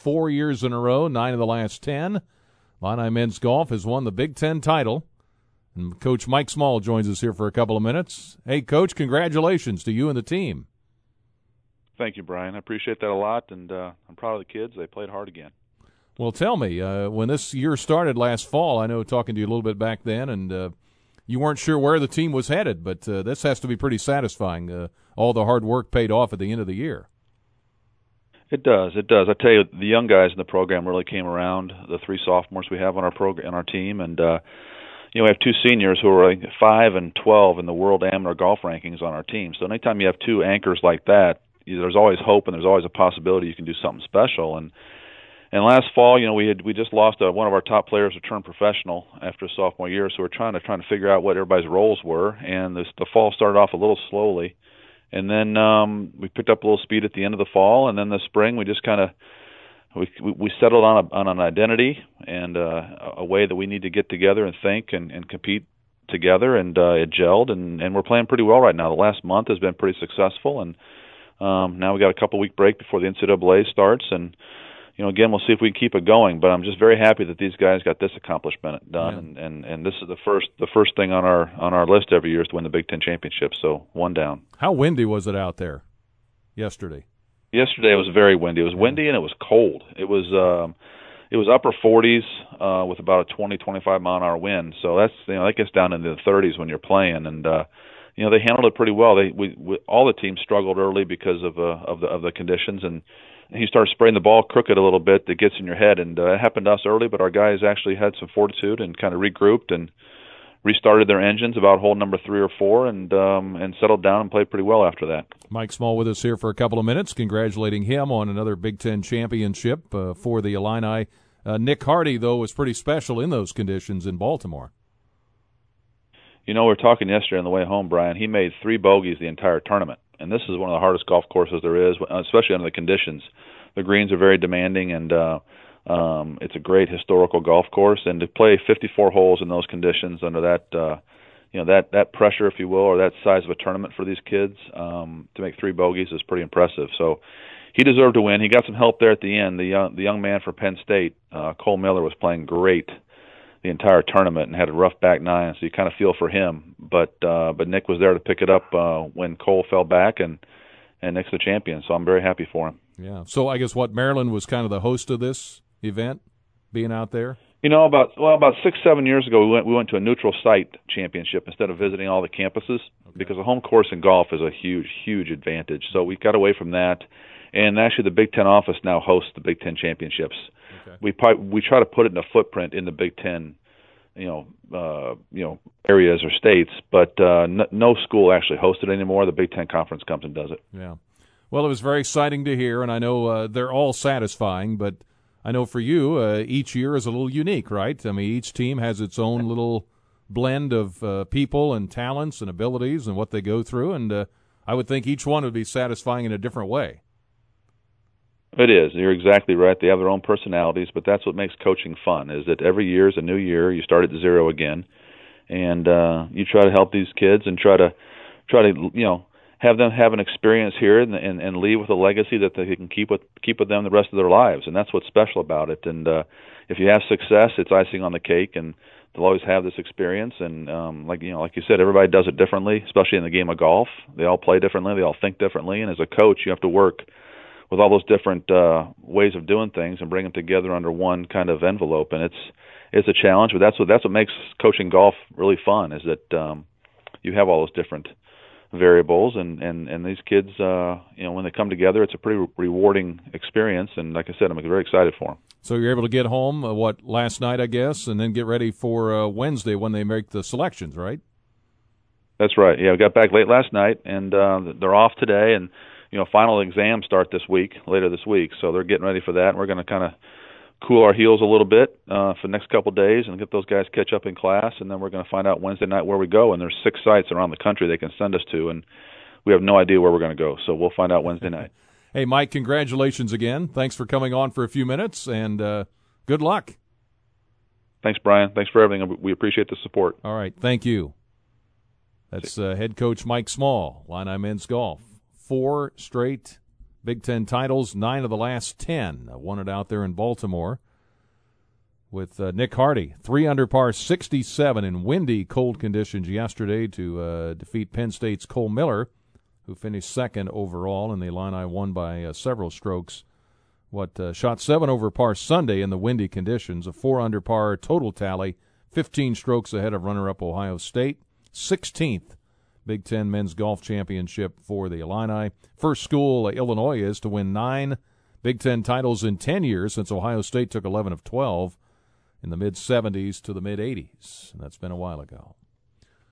4 years in a row, 9 of the last 10. Illini men's golf has won the Big Ten title. And Coach Mike Small joins us here for a couple of minutes. Hey, Coach, congratulations to you and the team. Thank you, Brian. I appreciate that a lot, and I'm proud of the kids. They played hard again. Well, tell me, when this year started last fall, I know talking to you a little bit back then, and you weren't sure where the team was headed, but this has to be pretty satisfying. All the hard work paid off at the end of the year. It does. I tell you, the young guys in the program really came around. The 3 sophomores we have on our team, and we have 2 seniors who are 5 and 12 in the world amateur golf rankings on our team. So anytime you have 2 anchors like that, there's always hope, and there's always a possibility you can do something special. And last fall, we just lost one of our top players to turn professional after a sophomore year, so we're trying to figure out what everybody's roles were. And the fall started off a little slowly, and then we picked up a little speed at the end of the fall, and then the spring we just kind of we settled on an identity and a way that we need to get together and think and compete together, and it gelled, and we're playing pretty well right now. The last month has been pretty successful, and now we got a couple-week break before the NCAA starts, and again, we'll see if we can keep it going. But I'm just very happy that these guys got this accomplishment done, yeah. and this is the first thing on our list every year is to win the Big Ten championship. So 1 down. How windy was it out there yesterday? Yesterday it was very windy. It was windy and it was cold. It was upper 40s with about a 20-25 mile an hour wind. So that's that gets down into the 30s when you're playing, and they handled it pretty well. All the teams struggled early because of the conditions, and he started spraying the ball crooked a little bit that gets in your head, and it happened to us early, but our guys actually had some fortitude and kind of regrouped and restarted their engines about hole number 3 or 4 and settled down and played pretty well after that. Mike Small with us here for a couple of minutes, congratulating him on another Big Ten championship for the Illini. Nick Hardy, though, was pretty special in those conditions in Baltimore. We were talking yesterday on the way home, Brian. He made 3 bogeys the entire tournament. And this is one of the hardest golf courses there is, especially under the conditions. The greens are very demanding, and it's a great historical golf course. And to play 54 holes in those conditions under that, that pressure, if you will, or that size of a tournament for these kids, to make 3 bogeys is pretty impressive. So he deserved to win. He got some help there at the end. The young man for Penn State, Cole Miller, was playing great the entire tournament and had a rough back 9, so you kind of feel for him. But Nick was there to pick it up when Cole fell back, and Nick's the champion, so I'm very happy for him. Yeah. So I guess Maryland was kind of the host of this event, being out there? About 6-7 years ago, we went to a neutral site championship instead of visiting all the campuses, because a home course in golf is a huge advantage. So we got away from that, and actually the Big Ten office now hosts the Big Ten championships. Okay. We try to put it in a footprint in the Big Ten, areas or states, but no school actually hosts it anymore. The Big Ten Conference comes and does it. Yeah. Well, it was very exciting to hear, and I know they're all satisfying, but I know for you, each year is a little unique, right? I mean, each team has its own little blend of people and talents and abilities and what they go through, and I would think each one would be satisfying in a different way. It is. You're exactly right. They have their own personalities, but that's what makes coaching fun, is that every year is a new year. You start at 0 again, and you try to help these kids and try to have them have an experience here and leave with a legacy that they can keep with them the rest of their lives. And that's what's special about it. And if you have success, it's icing on the cake, and they'll always have this experience. And like you said, everybody does it differently, especially in the game of golf. They all play differently. They all think differently. And as a coach, you have to work with all those different ways of doing things and bring them together under one kind of envelope. And it's a challenge, but that's what makes coaching golf really fun, is that you have all those different variables, and these kids, when they come together, it's a pretty rewarding experience. And like I said, I'm very excited for them. So you're able to get home, last night, I guess, and then get ready for Wednesday when they make the selections, right? That's right. Yeah, we got back late last night, and they're off today, and final exams start later this week, so they're getting ready for that. And we're going to kind of cool our heels a little bit for the next couple of days and get those guys catch up in class, and then we're going to find out Wednesday night where we go. And there's 6 sites around the country they can send us to, and we have no idea where we're going to go, so we'll find out Wednesday night. Hey, Mike, congratulations again. Thanks for coming on for a few minutes, and good luck. Thanks, Brian. Thanks for everything. We appreciate the support. All right, thank you. That's head coach Mike Small, Illini men's golf. 4 straight Big Ten titles, 9 of the last 10. Won it out there in Baltimore with Nick Hardy. 3 under par 67 in windy, cold conditions yesterday to defeat Penn State's Cole Miller, who finished second overall, and the Illini won by several strokes. Shot 7 over par Sunday in the windy conditions, a 4 under par total tally, 15 strokes ahead of runner-up Ohio State. 16th Big Ten men's golf championship for the Illini. First school Illinois is to win 9 Big Ten titles in 10 years since Ohio State took 11 of 12 in the mid-'70s to the mid-'80s. And that's been a while ago.